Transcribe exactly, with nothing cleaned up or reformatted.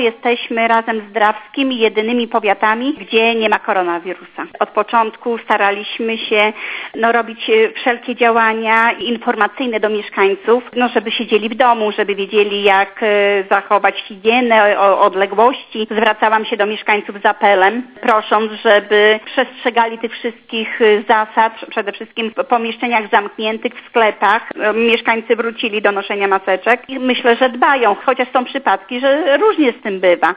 Jesteśmy razem z Drawskim jedynymi powiatami, gdzie nie ma koronawirusa. Od początku staraliśmy się no, robić wszelkie działania informacyjne do mieszkańców, no, żeby siedzieli w domu, żeby wiedzieli, jak e, zachować higienę, o, odległości. Zwracałam się do mieszkańców z apelem, prosząc, żeby przestrzegali tych wszystkich zasad, przede wszystkim w pomieszczeniach zamkniętych, w sklepach. Mieszkańcy wrócili do noszenia maseczek i myślę, że dbają, chociaż są przypadki, że różnie z tym bywa.